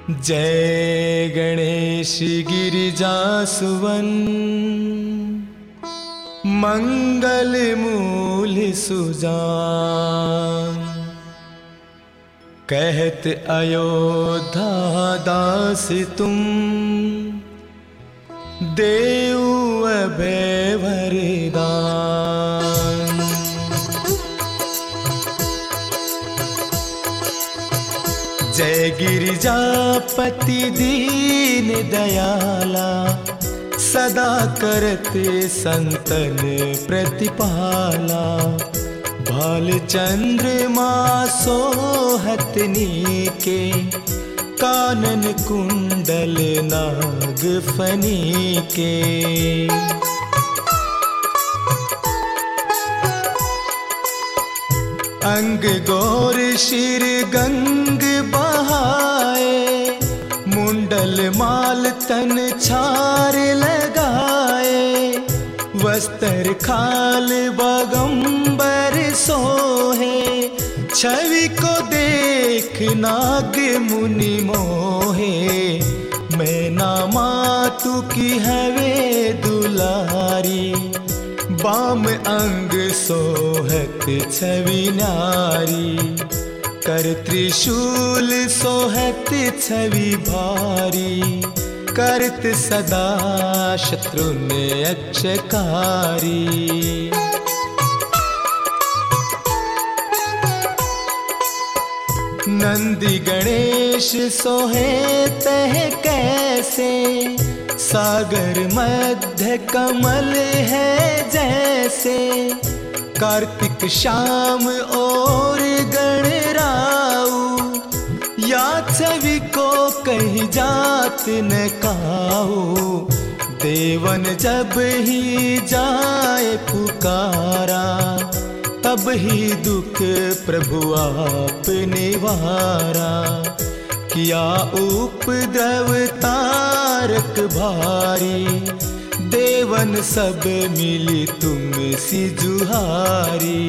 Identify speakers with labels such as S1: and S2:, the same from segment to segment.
S1: जय गणेश गिरिजासुवन मंगल मूल सुजान। कहत अयोध्या दास तुम देऊ अभय वरदान। जय गिरिजापति दीन दयाला, सदा करते संतन प्रतिपाला। भाल चंद्रमा सोहतनी के, कानन कुंडल नाग फनी के। अंग गौर शिर गंग बहाए, मुंडल माल तन छार लगाए। वस्त्र खाल बगंबर सोहे, छवि को देख नाग मुनि मोहे। मैं ना मातु की हवे दुलारी, बाम अंग सोहत छवि नारी। कर त्रिशूल सोहत छवि भारी, करत सदा शत्रु ने अक्षकारी। नंदी गणेश सोहे तह कैसे, सागर मध्य कमल है जैसे। कार्तिक शाम और गणराऊ, या छवि को कहीं जात न काऊ। देवन जब ही जाए पुकारा, तब ही दुख प्रभु आप निवारा। किया उपद्रव तारक भारी, देवन सब मिली तुम सी जुहारी।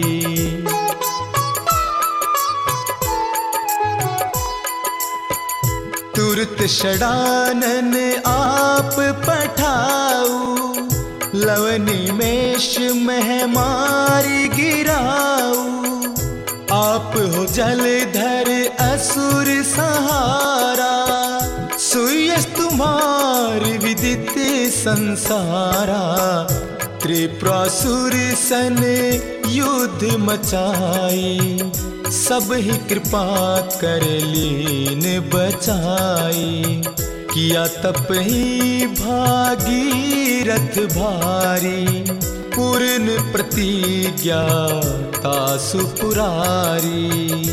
S1: तुरत षडानन आप पठाऊ, लवनी मेष महमारी गिराऊ। आप हो जलधर असुर सहारा, सुयस तुम्हारी विदित संसारा। त्रिपुरासुर सन युद्ध मचाई, सब ही कृपा कर लीन बचाई। किया तप ही भागीरथ भारी, पूर्ण प्रतिज्ञा तासु पुरारी।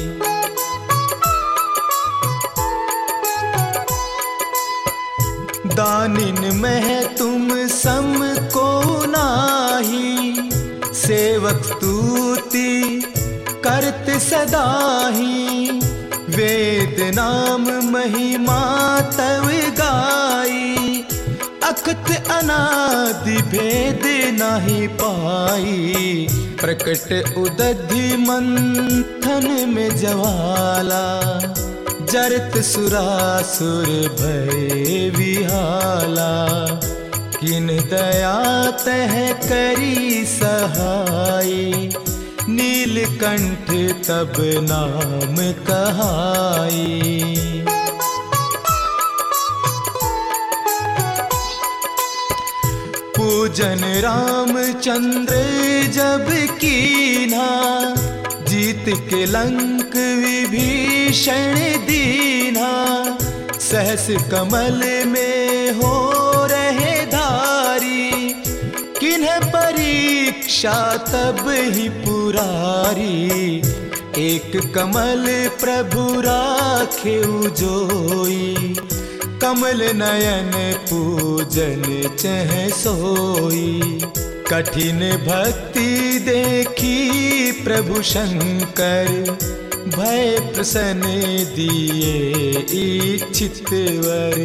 S1: दानिन में तुम सम को नाही, सेवक स्तुति करत सदाही। वेद नाम महिमा तव गाई, अखत अनादि भेद नहीं पाई। प्रकट उदधि मंथन में जवाला, जरत सुरासुर भय विहाला। किन दया तह करी सहाय, नीलकंठ तब नाम कहाई। पूजन रामचंद्र जब कीन्हा, जीत के लंक विभीषण दीन्हा। सहस कमल में हो रहे धारी, किन्ह परीक्षा तब ही पुरारी। एक कमल प्रभु राखे जोई, कमल नयन पूजन चह सोई। कठिन भक्ति देखी प्रभु शंकर, भय प्रसन्न दिए इच्छित वर।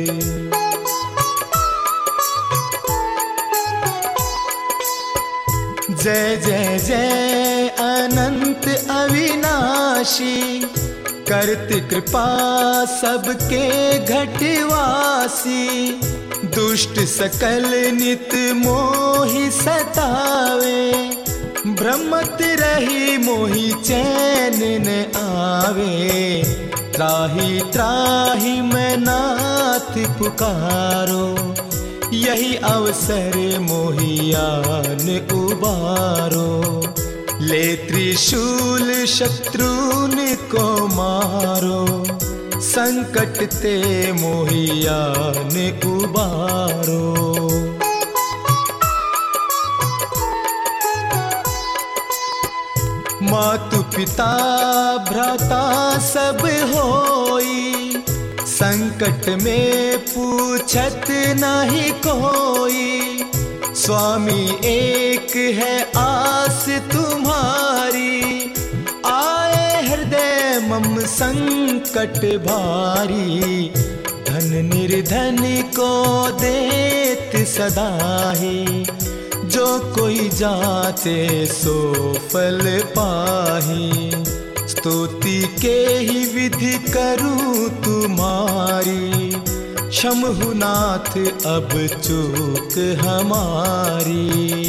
S1: जय जय जय अनंत अविनाशी, करती कृपा सबके घटवासी, दुष्ट सकल नित मोहि सतावे, भ्रमत रही मोहि चैन न आवे, त्राहि त्राहि मैं नाथ पुकारो, यही अवसर मोहियान उबारो, ले त्रिशूल शत्रुन को मारो, संकट ते मोहियान उबारो। मातु पिता भ्राता सब होई, संकट में पूछत नहीं कोई, स्वामी एक है आस तुम्हारी, आए हृदय मम संकट भारी, धन निर्धन को देत सदाही, जो कोई जाते सो फल पाही, स्तुति के ही विधि करूं तुम्हारी, क्षमहु नाथ अब चूक हमारी।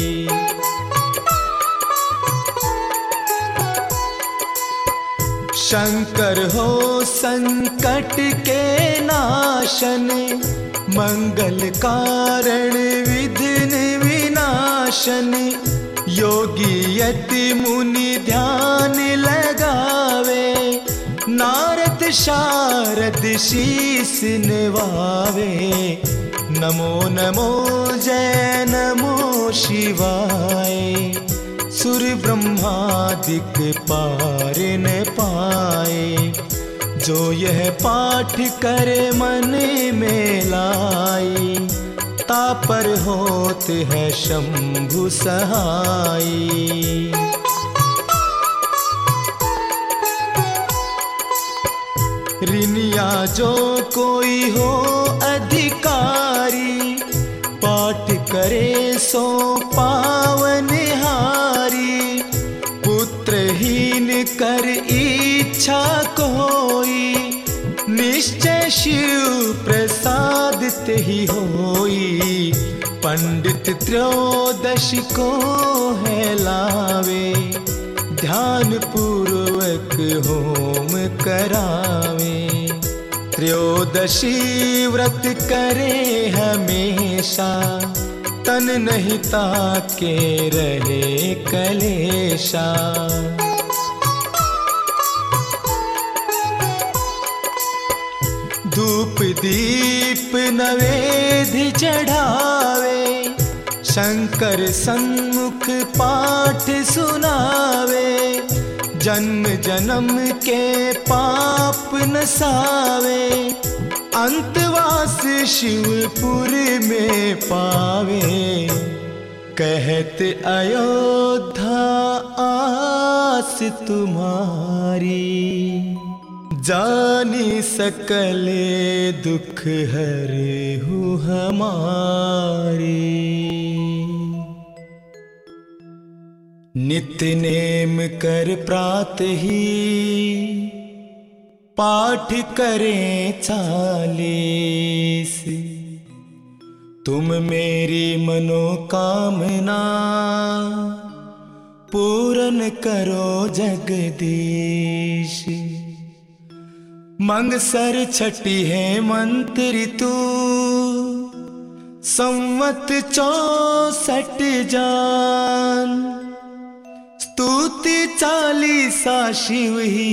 S1: शंकर हो संकट के नाशन, मंगल कारण विघ्न विनाशन, योगी यति मुनि ध्यान लगावे, नारद शारद शीस निवावे, नमो नमो जय नमो शिवाय, सुर ब्रह्मादिक पार न पाए, जो यह पाठ करे मन में लाई, तापर होत है शंभु सहाय। ऋनिया जो कोई हो अधिकारी, पाठ करे सो पावन हारी, पुत्रहीन कर इच्छा कोई, निश्चय शिव प्रसाद ते ही होई, पंडित त्रयोदश को है लावे, ध्यान पूर्वक होम करावे, त्रयोदशी व्रत करे हमेशा, तन नहीं ताके रहे कलेशा। धूप दीप नवेद्य चढ़ावे, शंकर सन्मुख पाठ सुनावे, जन्म जन्म के पाप नसावे, अंतवास शिवपुर में पावे, कहत अयोध्या आस तुम्हारी, जानी सकले दुख हरहु हमारी। नित्य नेम कर प्रात ही, पाठ करें 40, तुम मेरी मनोकामना, पूर्ण करो जगदीश। मंगसर छठी है मंत्र ऋतु, संवत 64 जान, स्तुति 40 शिव ही,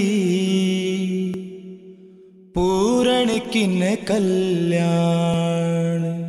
S1: पूर्ण किन कल्याण।